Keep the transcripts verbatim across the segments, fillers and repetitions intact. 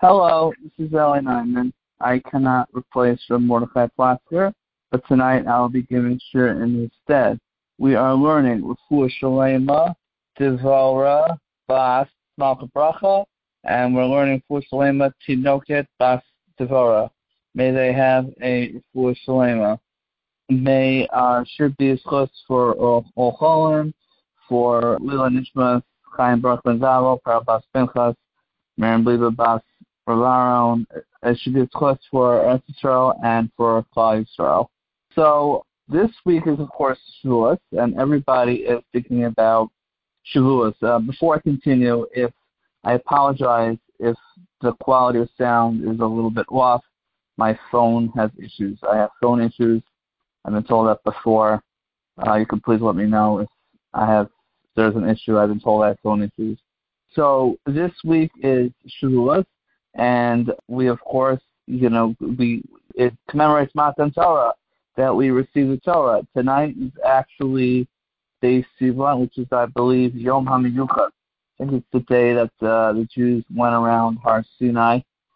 Hello, this is Eli Nyman. I cannot replace Rav Mordechai Plasker, but tonight I'll be giving shir in his stead. We are learning Refuah Shalema, Devora, Bas, Malka Bracha, and we're learning Refuah Shalema, Tinoket, Bas, Devora. May they have a Refuah Shalema. May our shir be schus for Ol Cholim, for Lila Nishmas, Chaim Baruch Ben Zavo, Parabas Pinchas, Miriam Bliba Bas Ravaron. It should be a schus for Eretz Yisrael and for Klal Yisrael. So this week is, of course, Shavuos, and everybody is thinking about Shavuos. Uh, before I continue, if I apologize if the quality of sound is a little bit off. My phone has issues. I have phone issues. I've been told that before. Uh, you can please let me know if I have if there's an issue. I've been told I have phone issues. So this week is Shavuos, and we, of course, you know, we it commemorates Matan Torah, that we receive the Torah. Tonight is actually Day Sivan, which is, I believe, Yom HaMiyuchad. I think it's the day that uh, the Jews went around Har Sinai,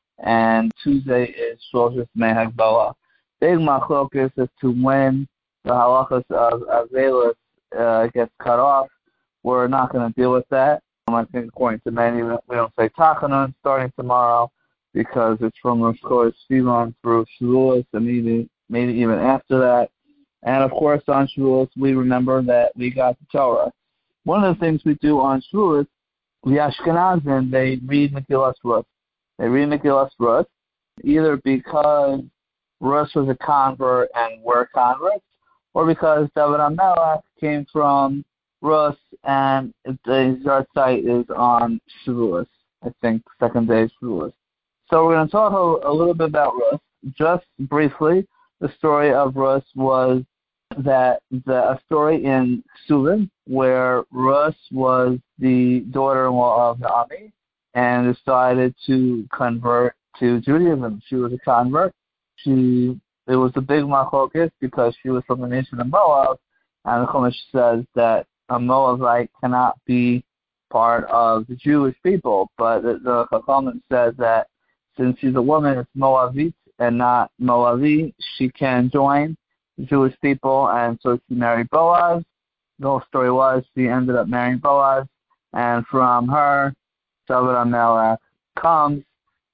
and Tuesday is Shoshis Mei Hagbalah. Big machlokas as to when the halachas of Avelis uh, gets cut off. We're not going to deal with that. Um, I think according to many, we don't say Tachanun starting tomorrow because it's from Rosh Chodesh Sivan through Shavuos and maybe, maybe even after that. And of course on Shavuos we remember that we got the Torah. One of the things we do on Shavuos, the Ashkenazim, they read Megillas Rus. They read Megillas Rus either because Rus was a convert and we're converts, or because David HaMelech came from Rus and the Zart site is on Shavuos, I think, second day of Shavuos. So we're going to talk a, a little bit about Rus. Just briefly, the story of Rus was that the, a story in Ksuvim where Rus was the daughter-in-law of Naomi and decided to convert to Judaism. She was a convert. She it was a big machlokas because she was from the nation of Moab, and the Chumash says that a Moabite cannot be part of the Jewish people. But the, the Chachamim says that since she's a woman, it's Moabite and not Moavi, she can join the Jewish people, and so she married Boaz. The whole story was she ended up marrying Boaz, and from her, David HaMelech comes,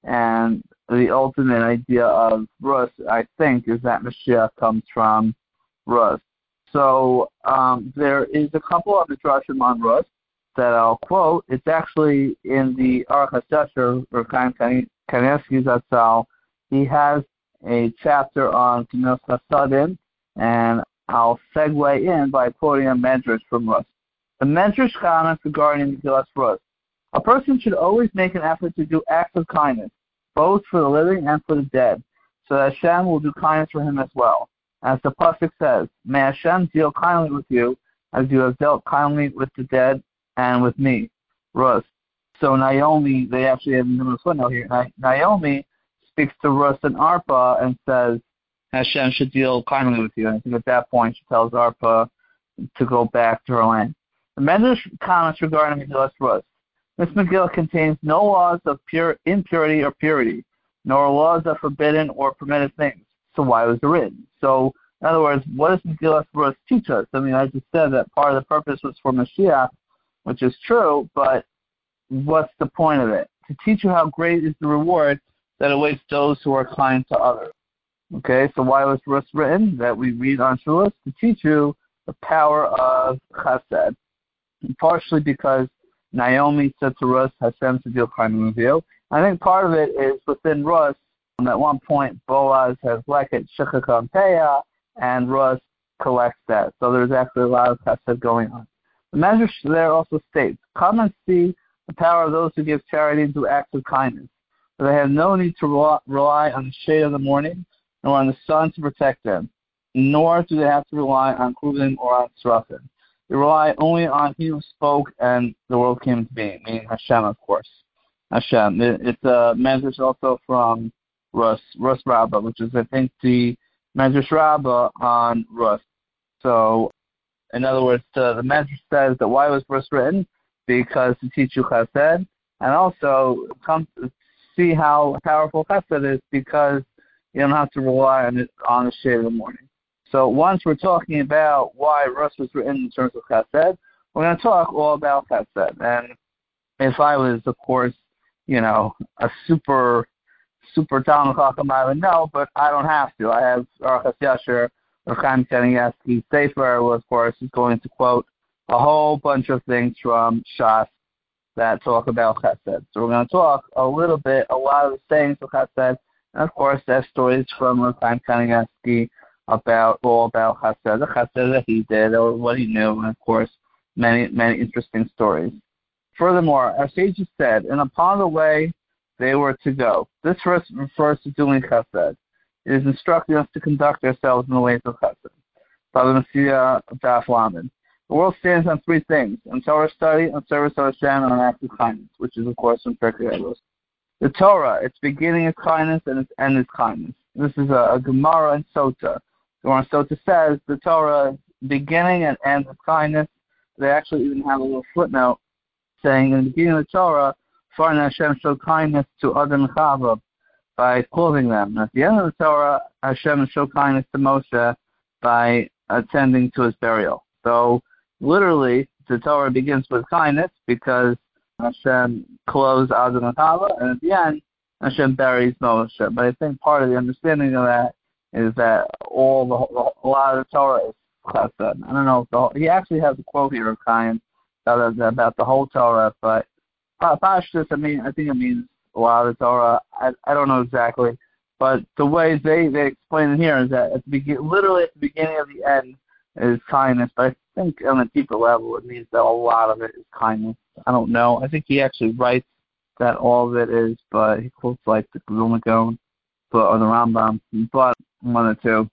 and the ultimate idea of Rus, I think, is that Mashiach comes from Rus. So um, there is a couple of Midrashim on Rus that I'll quote. It's actually in the Aruch HaSefer, or Chaim Kanievsky Zatzal. He has a chapter on Gemilas Chasadim, and I'll segue in by quoting a medrash from Rus. The medrash comments regarding Megillas Rus. A person should always make an effort to do acts of kindness, both for the living and for the dead, so that Hashem will do kindness for him as well. As the pasuk says, may Hashem deal kindly with you, as you have dealt kindly with the dead and with me. Rus. So Naomi, they actually have a footnote here. Naomi speaks to Rus and Arpa and says, Hashem should deal kindly with you. And I think at that point she tells Arpa to go back to her land. The Medrash comments regarding Megillas Rus. This Megillah contains no laws of pure impurity or purity, nor laws of forbidden or permitted things. So why was it written? So, in other words, what does Megillas Rus teach us? I mean, I just said that part of the purpose was for Mashiach, which is true, but what's the point of it? To teach you how great is the reward that awaits those who are kind to others. Okay, so why was Rus written? That we read on Shavuos to teach you the power of Chesed. And partially because Naomi said to Rus, Hashem to deal kindly with you. I think part of it is within Rus. At one point, Boaz has leket shechaka peah, and Rus collects that. So there's actually a lot of chesed going on. The medrash there also states, come and see the power of those who give charity and do acts of kindness. For they have no need to rely on the shade of the morning, nor on the sun to protect them, nor do they have to rely on Kruvim or on Srafim. They rely only on He who spoke and the world came to be, meaning Hashem, of course. Hashem. It, it's a medrash also from Rus, Rus Rabbah, which is, I think, the Medrash Rabbah on Rus. So, in other words, uh, the medrash says that why was Rus written? Because to teach you Chesed, and also come, see how powerful chesed is because you don't have to rely on it on the shade of the morning. So once we're talking about why Rus was written in terms of chesed, we're going to talk all about chesed. And if I was, of course, you know, a super, super Talmud Chacham, I would know, but I don't have to. I have Arachas Yasher, Rav Chaim Kanievsky Sefer, who, of course, is going to quote a whole bunch of things from Shas that talk about chesed. So we're going to talk a little bit, a lot of the sayings of chesed, and of course, there's stories from Rav Chaim Kanievsky about all about chesed, the chesed that he did or what he knew, and of course, many, many interesting stories. Furthermore, our sages said, and upon the way they were to go. This verse refers to doing chesed. It is instructing us to conduct ourselves in the ways of chesed. Father Messiah Daf Lamed. The world stands on three things: on Torah study, on service of Hashem, and on acts of kindness, which is, of course, from Pirkei Avos. The Torah, its beginning is kindness and its end is kindness. This is a, a Gemara in Sota. Gemara in Sota says the Torah beginning and end is kindness. They actually even have a little footnote saying in the beginning of the Torah, Farna Hashem showed kindness to Adam and Chava by clothing them. And at the end of the Torah, Hashem showed kindness to Moshe by attending to his burial. So literally, the Torah begins with kindness because Hashem clothes Adam and Chava, and at the end, Hashem buries Moshe. But I think part of the understanding of that is that all the a lot of the Torah is chesed. I don't know if the whole, he actually has a quote here of Chaim about, about the whole Torah, but Pashtus, I mean, I think it means a lot of the Torah. I, I don't know exactly, but the way they, they explain it here is that at the begin, literally at the beginning of the end is kindness, but I think on a deeper level it means that a lot of it is kindness. I don't know. I think he actually writes that all of it is, but he quotes like the Vilna Gaon or the Rambam, but one or two.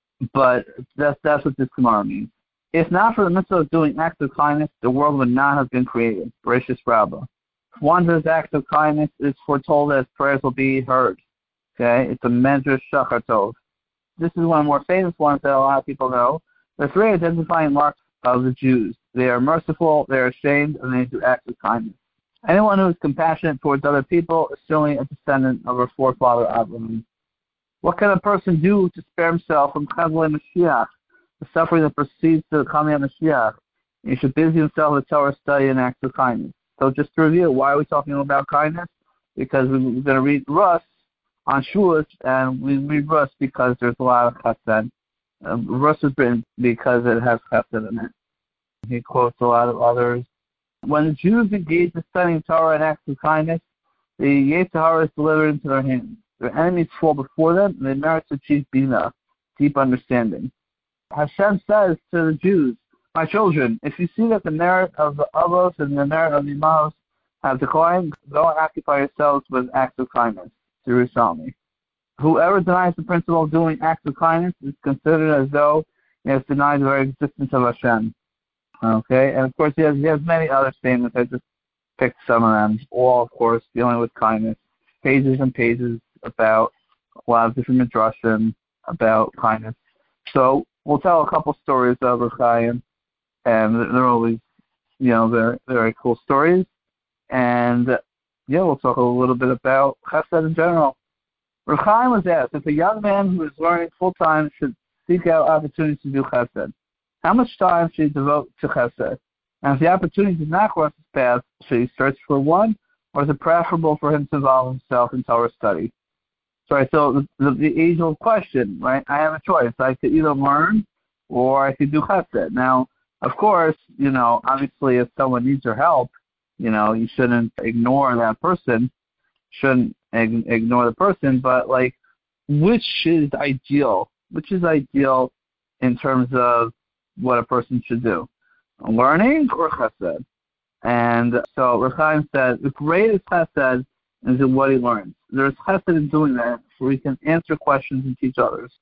But that's that's what this Gemara means. If not for the mitzvah of doing acts of kindness, the world would not have been created. Bereshis Rabbah. If one does acts of kindness, it is foretold that his prayers will be heard. Okay, it's a Medrash Shachar Tov. This is one of the more famous ones that a lot of people know. The three identifying marks of the Jews: they are merciful, they are ashamed, and they do acts of kindness. Anyone who is compassionate towards other people is certainly a descendant of our forefather Abraham. What can a person do to spare himself from Chazal Mashiach, the suffering that precedes the coming of Mashiach? He should busy himself with Torah study and acts of kindness. So just to review, why are we talking about kindness? Because we're going to read Rus on Shavuos, and we read Rus because there's a lot of chesed. Um, Rus is written because it has chesed in it. He quotes a lot of others. When the Jews engaged in studying Torah and acts of kindness, the Yetzer Hara is delivered into their hands. Their enemies fall before them, and they merit to achieve bina, deep understanding. Hashem says to the Jews, my children, if you see that the merit of the Avos and the merit of the Imahos have declined, go and occupy yourselves with acts of kindness. Yerushalmi. Whoever denies the principle of doing acts of kindness is considered as though he has denied the very existence of Hashem. Okay, and of course he has, he has many other statements. I just picked some of them, all of course dealing with kindness. Pages and pages about a lot of different midrashim about kindness. So we'll tell a couple stories of Rav Chaim, and they're always, you know, very very cool stories. And yeah, we'll talk a little bit about chesed in general. Rav Chaim was asked if a young man who is learning full time should seek out opportunities to do chesed, how much time should he devote to chesed? And if the opportunity does not cross his path, should he search for one, or is it preferable for him to involve himself in Torah study? Sorry, so the, the, the age-old question, right? I have a choice. I could either learn or I could do chesed. Now, of course, you know, obviously if someone needs your help, you know, you shouldn't ignore that person, shouldn't ig- ignore the person, but like, which is ideal? Which is ideal in terms of what a person should do? Learning or chesed? And so Rav Chaim said, the greatest chesed is in what he learns. There's chesed in doing that, where he can answer questions and teach others.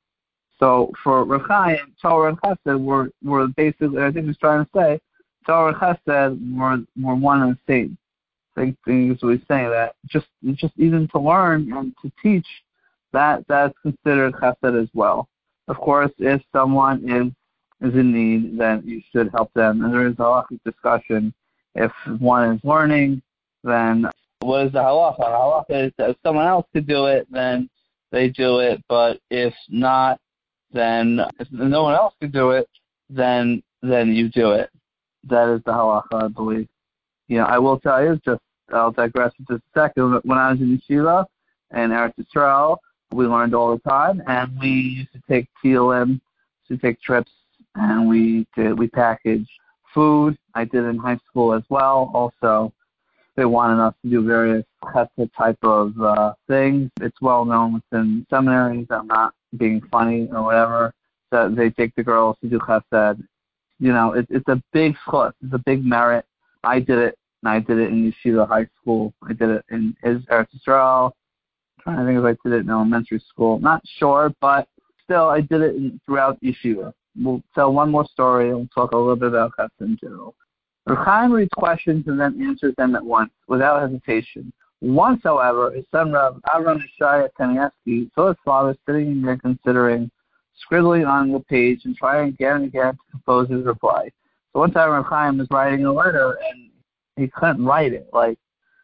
So for Rav Chaim, Torah and chesed were, were basically, I think he's trying to say, Torah and chesed were, were one and the same. I think he's really saying that. Just just even to learn and to teach, that that's considered chesed as well. Of course, if someone is is in need, then you should help them. And there is a lot of discussion. If one is learning, then what is the halacha? The halacha is that if someone else could do it, then they do it, but if not, then if no one else could do it, then then you do it. That is the halacha, I believe. You know, I will tell you, just I'll digress for just a second. When I was in yeshiva in Eretz Yisrael, we learned all the time, and we used to take T L M, to take trips, and we did, we packaged food. I did it in high school as well. Also, they wanted us to do various chesed type of uh, things. It's well known within seminaries. I'm not being funny or whatever. That they take the girls to do chesed. You know, it, it's a big schus. It's a big merit. I did it, and I did it in yeshiva high school. I did it in Eretz Yisrael. I'm trying to think if I did it in elementary school. Not sure, but still, I did it in, throughout yeshiva. We'll tell one more story, and we'll talk a little bit about chesed in general. Reb Chaim reads questions and then answers them at once, without hesitation. Once, however, his son Rav Avram Yeshaya Kanievsky saw his father sitting there considering, scribbling on the page and trying again and again to compose his reply. So one time Reb Chaim was writing a letter and he couldn't write it. Like,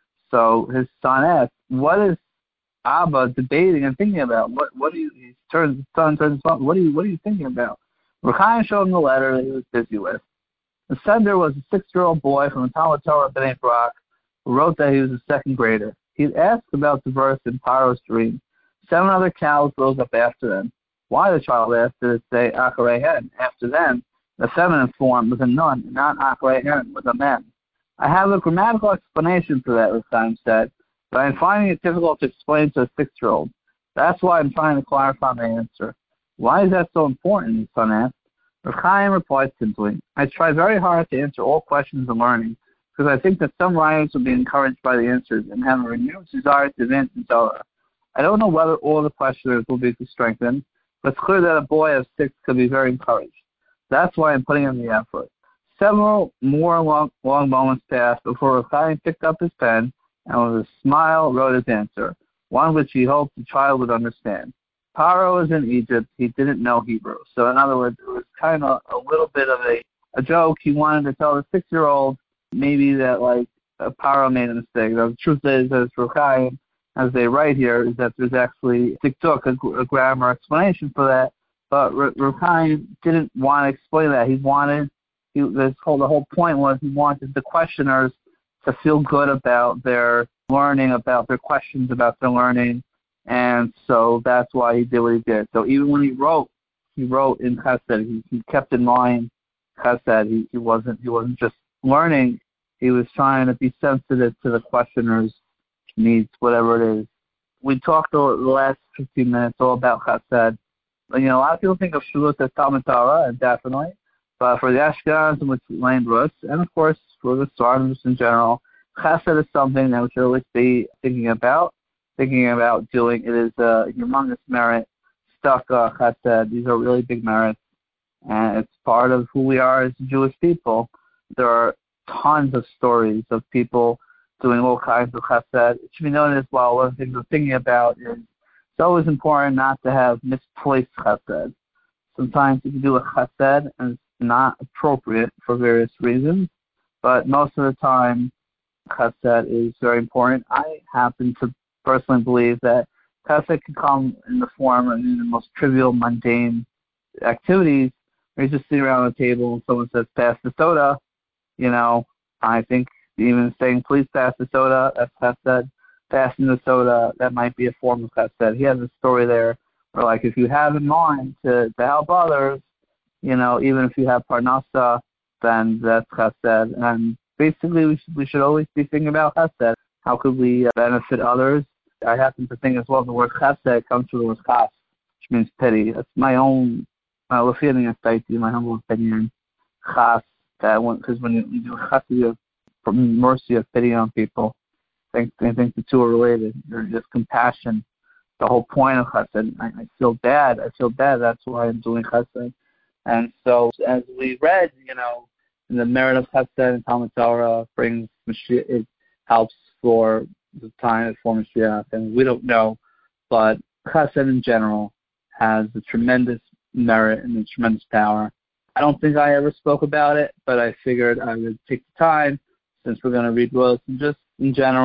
so his son asked, "What is Abba debating and thinking about? What what do you?" He turns his son turns his son. What are you What are you thinking about? Reb Chaim showed him the letter that he was busy with. The sender was a six-year-old boy from the Talmud Torah B'nai Brak who wrote that he was a second grader. He'd asked about the verse in Paro's dream. Seven other cows rose up after them. Why, the child asked, did it say Acharei Hen? After them, the feminine form was a nun, not Acharei Hen, was a man. I have a grammatical explanation for that, Reb Chaim said, but I'm finding it difficult to explain to a six-year-old. That's why I'm trying to clarify my answer. Why is that so important? His son asked. Reb Chaim replied simply, I try very hard to answer all questions in learning, because I think that some writers will be encouraged by the answers and have a renewed desire to advance in Torah. I don't know whether all the questioners will be strengthened, but it's clear that a boy of six could be very encouraged. That's why I'm putting in the effort. Several more long, long moments passed before Reb Chaim picked up his pen and with a smile wrote his answer, one which he hoped the child would understand. Paro was in Egypt. He didn't know Hebrew. So in other words, it was kind of a little bit of a, a joke. He wanted to tell the six-year-old maybe that, like, uh, Paro made a mistake. The truth is, as Reb Chaim, as they write here, is that there's actually diktuk, a, a grammar explanation for that. But Reb Chaim didn't want to explain that. He wanted, he, this whole, the whole point was he wanted the questioners to feel good about their learning, about their questions about their learning. And so that's why he did what he did. So even when he wrote, he wrote in chesed. He, he kept in mind chesed. He, he wasn't he wasn't just learning. He was trying to be sensitive to the questioner's needs, whatever it is. We talked the last fifteen minutes all about chesed. You know, a lot of people think of Shavuot as Talmud Torah, and definitely. But for the Ashkenazim, which Lane Brus, and of course for the Sfardim in general, chesed is something that we should always be thinking about. Thinking about doing. It is a humongous merit. Stuck uh, chesed. These are really big merits, and it's part of who we are as Jewish people. There are tons of stories of people doing all kinds of chesed. It should be known as well. One of the things we're thinking about is it's always important not to have misplaced chesed. Sometimes you can do a chesed and it's not appropriate for various reasons, but most of the time, chesed is very important. I happen to personally believe that chesed can come in the form of in the most trivial, mundane activities. Where you're just sitting around the table and someone says, pass the soda. You know, I think even saying, please pass the soda, that's chesed. Passing the soda, that might be a form of chesed. He has a story there where, like, if you have in mind to, to help others, you know, even if you have parnasa, then that's chesed. And basically, we should, we should always be thinking about chesed. How could we benefit others? I happen to think as well the word chesed comes from the word chas, which means pity. That's my own uh, feeling of piety, my humble opinion. Chas, that because when you, you do chesed, you have mercy, of pity on people. I think, I think the two are related. There's just compassion. The whole point of chesed. I, I feel bad. I feel bad. That's why I'm doing chesed. And so, as we read, you know, in the merit of chesed and Talmud Torah brings Mashiach, it helps for the time for Mashiach, and we don't know, but chesed in general has a tremendous merit and a tremendous power. I don't think I ever spoke about it, but I figured I would take the time, since we're going to read Willis, and just in general, just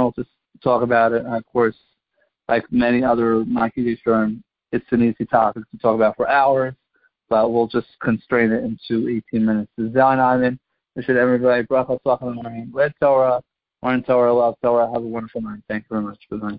talk about it. And of course, like many other Makiddush Shurim, it's an easy topic to talk about for hours, but we'll just constrain it into eighteen minutes. Zion Ivan, we should everybody bracha, tzlach, and learning. Read Torah, learn Torah, love Torah. Have a wonderful night. Thank you very much. Good night.